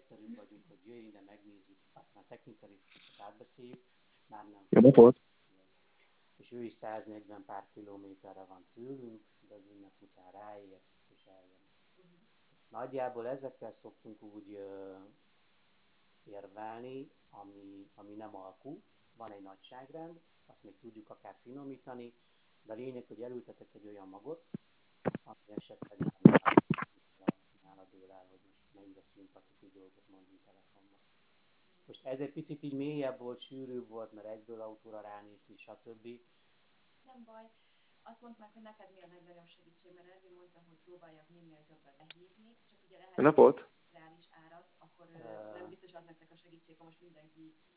egyszerűbb vagyunk, hogy jöjj ide, megnézzük, aztán a technikai részleteket átbeszéljük, már nem Jó napot! és ő is 140 pár kilométerre van tőlünk, de az ünnep után ráér, és eljön. Nagyjából ezekkel szoktunk úgy érvelni, ami nem alkú, van egy nagyságrend, azt még tudjuk akár finomítani, de a lényeg, hogy elültetek egy olyan magot, ami esetleg nála dől el, hogy most mennyire szimpatikus dolgot mondunk telefonban. Most ez egy picit így mélyebb volt, sűrűbb volt, mert egyből autóra ránézni, stb. Nem baj. Azt mondd meg, hogy neked mi a legnagyobb segítség, mert Ervin mondta, hogy próbáljak minél többet behívni, csak ugye lehet, Jó napot! reális árat, akkor nem biztos az nektek a segítség, ha most mindenki